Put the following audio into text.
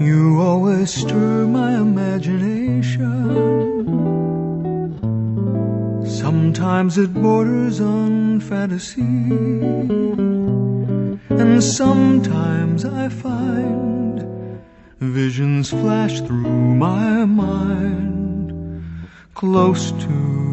You always stir my imagination. Sometimes it borders on fantasy, and sometimes I find visions flash through my mind, close to